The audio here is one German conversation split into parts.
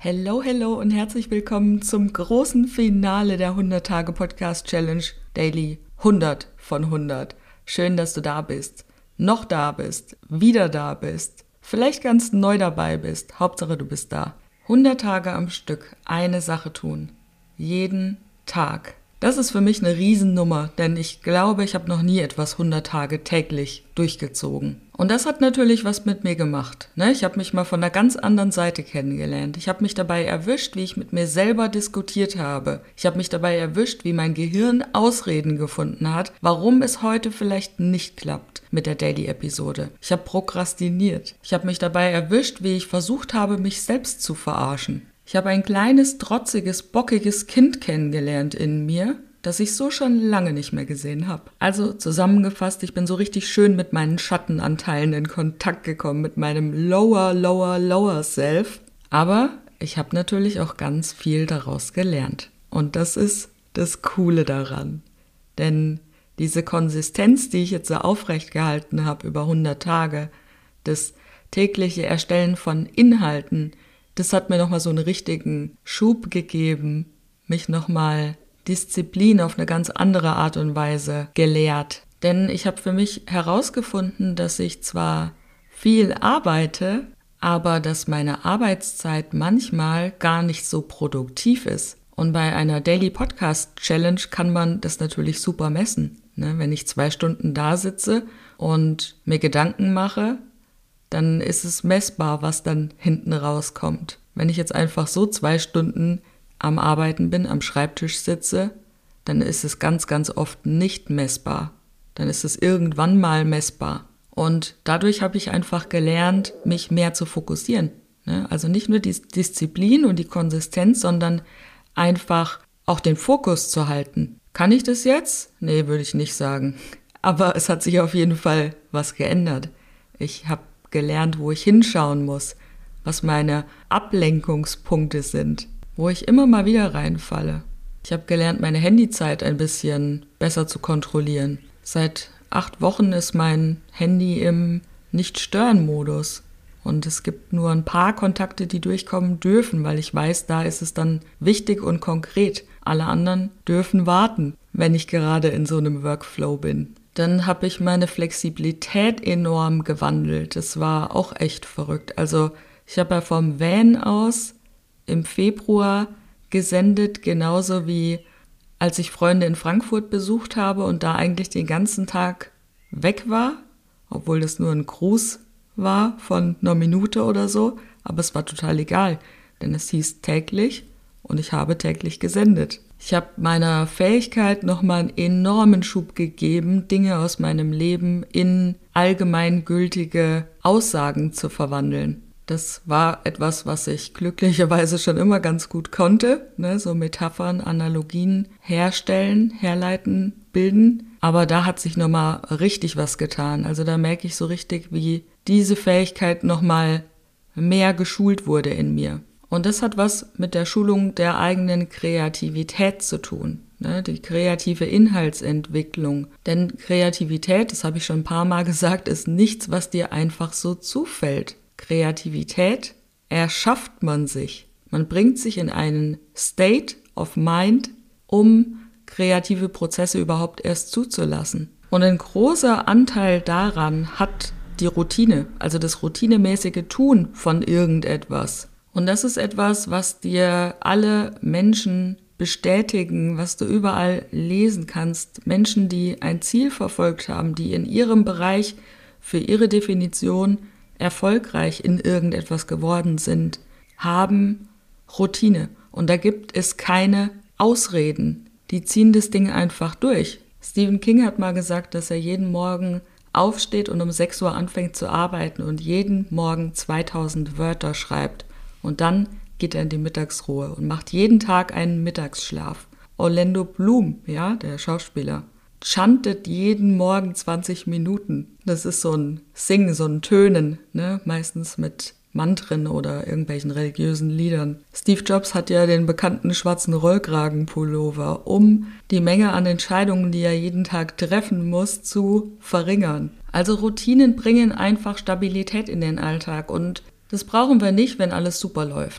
Hello, hello und herzlich willkommen zum großen Finale der 100-Tage-Podcast-Challenge Daily 100 von 100. Schön, dass du da bist, noch da bist, wieder da bist, vielleicht ganz neu dabei bist. Hauptsache, du bist da. 100 Tage am Stück, eine Sache tun. Jeden Tag. Das ist für mich eine Riesennummer, denn ich glaube, ich habe noch nie etwas 100 Tage täglich durchgezogen. Und das hat natürlich was mit mir gemacht. Ich habe mich mal von einer ganz anderen Seite kennengelernt. Ich habe mich dabei erwischt, wie ich mit mir selber diskutiert habe. Ich habe mich dabei erwischt, wie mein Gehirn Ausreden gefunden hat, warum es heute vielleicht nicht klappt mit der Daily-Episode. Ich habe prokrastiniert. Ich habe mich dabei erwischt, wie ich versucht habe, mich selbst zu verarschen. Ich habe ein kleines, trotziges, bockiges Kind kennengelernt in mir, das ich so schon lange nicht mehr gesehen habe. Also zusammengefasst, ich bin so richtig schön mit meinen Schattenanteilen in Kontakt gekommen, mit meinem lower Self. Aber ich habe natürlich auch ganz viel daraus gelernt. Und das ist das Coole daran. Denn diese Konsistenz, die ich jetzt so aufrecht gehalten habe über 100 Tage, das tägliche Erstellen von Inhalten, das hat mir nochmal so einen richtigen Schub gegeben, mich nochmal Disziplin auf eine ganz andere Art und Weise gelehrt. Denn ich habe für mich herausgefunden, dass ich zwar viel arbeite, aber dass meine Arbeitszeit manchmal gar nicht so produktiv ist. Und bei einer Daily Podcast Challenge kann man das natürlich super messen. Wenn ich 2 Stunden da sitze und mir Gedanken mache, dann ist es messbar, was dann hinten rauskommt. Wenn ich jetzt einfach so 2 Stunden am Arbeiten bin, am Schreibtisch sitze, dann ist es ganz, ganz oft nicht messbar. Dann ist es irgendwann mal messbar. Und dadurch habe ich einfach gelernt, mich mehr zu fokussieren. Also nicht nur die Disziplin und die Konsistenz, sondern einfach auch den Fokus zu halten. Kann ich das jetzt? Nee, würde ich nicht sagen. Aber es hat sich auf jeden Fall was geändert. Ich habe gelernt, wo ich hinschauen muss, was meine Ablenkungspunkte sind, wo ich immer mal wieder reinfalle. Ich habe gelernt, meine Handyzeit ein bisschen besser zu kontrollieren. Seit 8 Wochen ist mein Handy im Nicht-Stören-Modus. Und es gibt nur ein paar Kontakte, die durchkommen dürfen, weil ich weiß, da ist es dann wichtig und konkret. Alle anderen dürfen warten, wenn ich gerade in so einem Workflow bin. Dann habe ich meine Flexibilität enorm gewandelt. Das war auch echt verrückt. Also ich habe ja vom Van aus im Februar gesendet, genauso wie als ich Freunde in Frankfurt besucht habe und da eigentlich den ganzen Tag weg war, obwohl das nur ein Gruß war von einer Minute oder so. Aber es war total egal, denn es hieß täglich und ich habe täglich gesendet. Ich habe meiner Fähigkeit nochmal einen enormen Schub gegeben, Dinge aus meinem Leben in allgemeingültige Aussagen zu verwandeln. Das war etwas, was ich glücklicherweise schon immer ganz gut konnte, so Metaphern, Analogien herstellen, herleiten, bilden. Aber da hat sich nochmal richtig was getan. Also da merke ich so richtig, wie diese Fähigkeit nochmal mehr geschult wurde in mir. Und das hat was mit der Schulung der eigenen Kreativität zu tun, die kreative Inhaltsentwicklung. Denn Kreativität, das habe ich schon ein paar Mal gesagt, ist nichts, was dir einfach so zufällt. Kreativität erschafft man sich. Man bringt sich in einen State of Mind, um kreative Prozesse überhaupt erst zuzulassen. Und ein großer Anteil daran hat die Routine, also das routinemäßige Tun von irgendetwas. Und das ist etwas, was dir alle Menschen bestätigen, was du überall lesen kannst. Menschen, die ein Ziel verfolgt haben, die in ihrem Bereich für ihre Definition erfolgreich in irgendetwas geworden sind, haben Routine. Und da gibt es keine Ausreden. Die ziehen das Ding einfach durch. Stephen King hat mal gesagt, dass er jeden Morgen aufsteht und um 6 Uhr anfängt zu arbeiten und jeden Morgen 2000 Wörter schreibt. Und dann geht er in die Mittagsruhe und macht jeden Tag einen Mittagsschlaf. Orlando Bloom, der Schauspieler, chantet jeden Morgen 20 Minuten. Das ist so ein Singen, so ein Tönen, meistens mit Mantren oder irgendwelchen religiösen Liedern. Steve Jobs hat ja den bekannten schwarzen Rollkragenpullover, um die Menge an Entscheidungen, die er jeden Tag treffen muss, zu verringern. Also Routinen bringen einfach Stabilität in den Alltag und das brauchen wir nicht, wenn alles super läuft.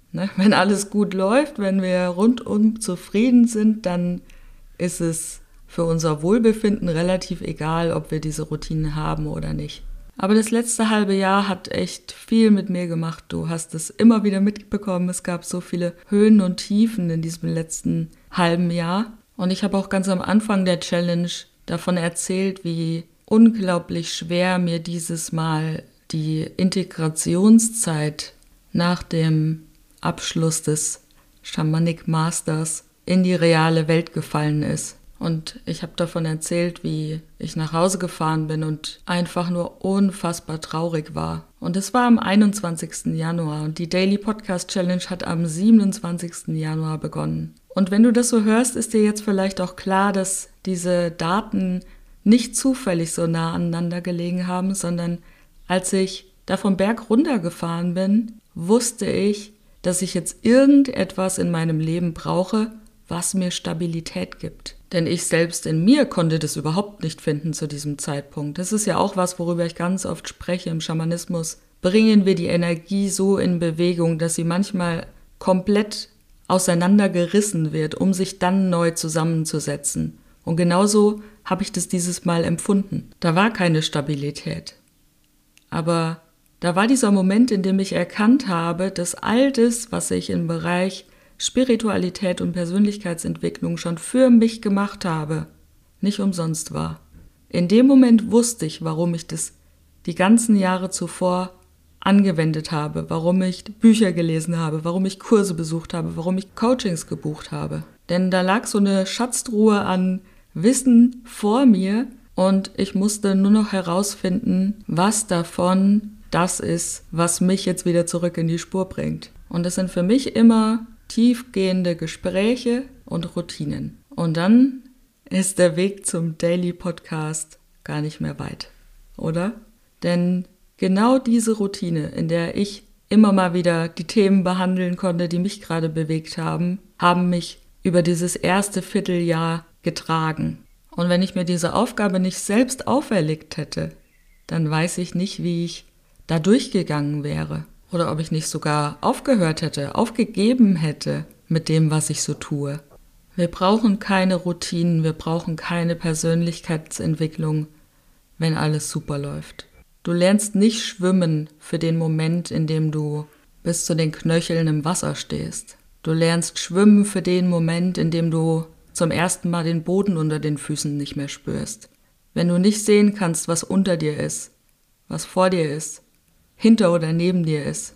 Ne? Wenn alles gut läuft, wenn wir rundum zufrieden sind, dann ist es für unser Wohlbefinden relativ egal, ob wir diese Routinen haben oder nicht. Aber das letzte halbe Jahr hat echt viel mit mir gemacht. Du hast es immer wieder mitbekommen. Es gab so viele Höhen und Tiefen in diesem letzten halben Jahr. Und ich habe auch ganz am Anfang der Challenge davon erzählt, wie unglaublich schwer mir dieses Mal die Integrationszeit nach dem Abschluss des Shamanic Masters in die reale Welt gefallen ist. Und ich habe davon erzählt, wie ich nach Hause gefahren bin und einfach nur unfassbar traurig war. Und es war am 21. Januar und die Daily Podcast Challenge hat am 27. Januar begonnen. Und wenn du das so hörst, ist dir jetzt vielleicht auch klar, dass diese Daten nicht zufällig so nah aneinander gelegen haben, sondern als ich da vom Berg runtergefahren bin, wusste ich, dass ich jetzt irgendetwas in meinem Leben brauche, was mir Stabilität gibt. Denn ich selbst in mir konnte das überhaupt nicht finden zu diesem Zeitpunkt. Das ist ja auch was, worüber ich ganz oft spreche im Schamanismus. Bringen wir die Energie so in Bewegung, dass sie manchmal komplett auseinandergerissen wird, um sich dann neu zusammenzusetzen. Und genauso habe ich das dieses Mal empfunden. Da war keine Stabilität. Aber da war dieser Moment, in dem ich erkannt habe, dass all das, was ich im Bereich Spiritualität und Persönlichkeitsentwicklung schon für mich gemacht habe, nicht umsonst war. In dem Moment wusste ich, warum ich das die ganzen Jahre zuvor angewendet habe, warum ich Bücher gelesen habe, warum ich Kurse besucht habe, warum ich Coachings gebucht habe. Denn da lag so eine Schatztruhe an Wissen vor mir und ich musste nur noch herausfinden, was davon das ist, was mich jetzt wieder zurück in die Spur bringt. Und das sind für mich immer tiefgehende Gespräche und Routinen. Und dann ist der Weg zum Daily Podcast gar nicht mehr weit, oder? Denn genau diese Routine, in der ich immer mal wieder die Themen behandeln konnte, die mich gerade bewegt haben, haben mich über dieses erste Vierteljahr getragen. Und wenn ich mir diese Aufgabe nicht selbst auferlegt hätte, dann weiß ich nicht, wie ich da durchgegangen wäre. Oder ob ich nicht sogar aufgehört hätte, aufgegeben hätte mit dem, was ich so tue. Wir brauchen keine Routinen, wir brauchen keine Persönlichkeitsentwicklung, wenn alles super läuft. Du lernst nicht schwimmen für den Moment, in dem du bis zu den Knöcheln im Wasser stehst. Du lernst schwimmen für den Moment, in dem du zum ersten Mal den Boden unter den Füßen nicht mehr spürst. Wenn du nicht sehen kannst, was unter dir ist, was vor dir ist, hinter oder neben dir ist,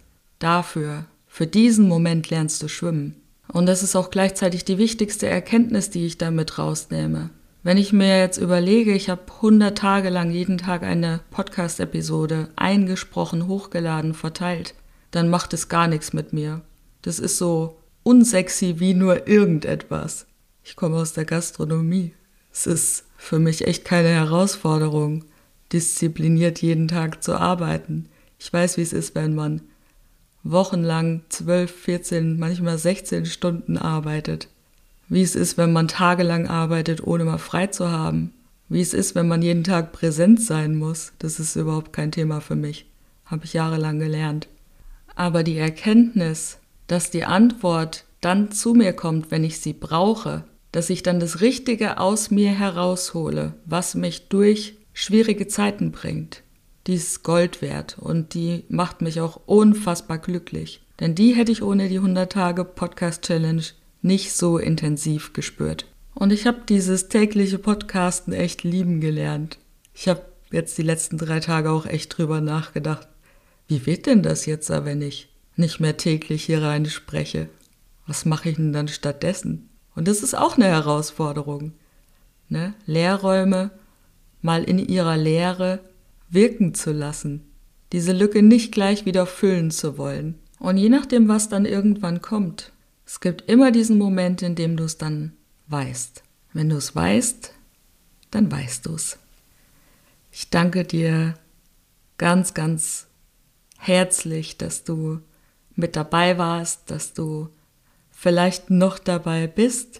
für diesen Moment lernst du schwimmen. Und das ist auch gleichzeitig die wichtigste Erkenntnis, die ich damit rausnehme. Wenn ich mir jetzt überlege, ich habe 100 Tage lang jeden Tag eine Podcast-Episode eingesprochen, hochgeladen, verteilt, dann macht es gar nichts mit mir. Das ist so unsexy wie nur irgendetwas. Ich komme aus der Gastronomie. Es ist für mich echt keine Herausforderung, diszipliniert jeden Tag zu arbeiten. Ich weiß, wie es ist, wenn man wochenlang 12, 14, manchmal 16 Stunden arbeitet. Wie es ist, wenn man tagelang arbeitet, ohne mal frei zu haben. Wie es ist, wenn man jeden Tag präsent sein muss. Das ist überhaupt kein Thema für mich. Habe ich jahrelang gelernt. Aber die Erkenntnis, dass die Antwort dann zu mir kommt, wenn ich sie brauche, dass ich dann das Richtige aus mir heraushole, was mich durch schwierige Zeiten bringt, die ist Gold wert und die macht mich auch unfassbar glücklich. Denn die hätte ich ohne die 100-Tage-Podcast-Challenge nicht so intensiv gespürt. Und ich habe dieses tägliche Podcasten echt lieben gelernt. Ich habe jetzt die letzten 3 Tage auch echt drüber nachgedacht. Wie wird denn das jetzt, wenn ich nicht mehr täglich hier rein spreche? Was mache ich denn dann stattdessen? Und das ist auch eine Herausforderung. Ne? Leerräume mal in ihrer Leere wirken zu lassen, diese Lücke nicht gleich wieder füllen zu wollen. Und je nachdem, was dann irgendwann kommt, es gibt immer diesen Moment, in dem du es dann weißt. Wenn du es weißt, dann weißt du es. Ich danke dir ganz, ganz herzlich, dass du mit dabei warst, dass du vielleicht noch dabei bist,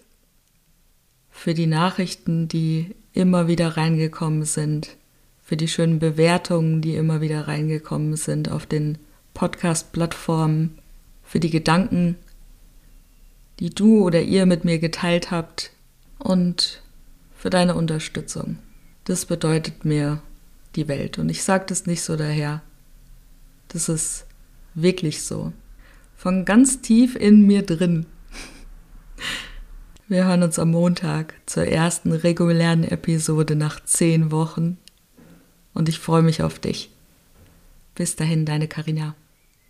für die Nachrichten, die immer wieder reingekommen sind, für die schönen Bewertungen, die immer wieder reingekommen sind auf den Podcast-Plattformen. für die Gedanken, die du oder ihr mit mir geteilt habt und für deine Unterstützung. Das bedeutet mir die Welt. Und ich sage das nicht so daher. Das ist wirklich so. Von ganz tief in mir drin. Wir hören uns am Montag zur ersten regulären Episode nach 10 Wochen. Und ich freue mich auf dich. Bis dahin, deine Carina.